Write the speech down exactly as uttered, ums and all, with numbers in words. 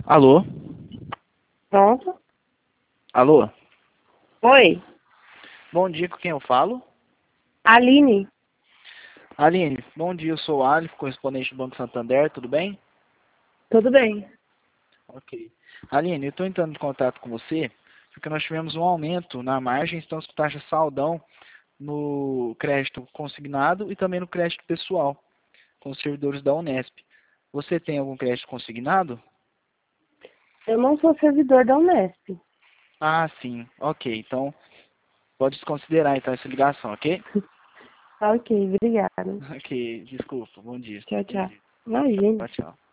Alô? Pronto. Alô? Oi, Bom dia, com quem eu falo? Aline. Aline, bom dia, eu sou o Alif, correspondente do Banco Santander, tudo bem? Tudo bem? Ok. Aline, eu estou entrando em contato com você porque nós tivemos um aumento na margem, estamos com taxa saldão no crédito consignado e também no crédito pessoal, com os servidores da Unesp. Você tem algum crédito consignado? Eu não sou servidor da Unesp. Ah, sim. Ok, então pode desconsiderar então essa ligação, ok? Ok, obrigada. Ok, desculpa, bom dia. Tchau, tchau. Imagina. Tchau, tchau.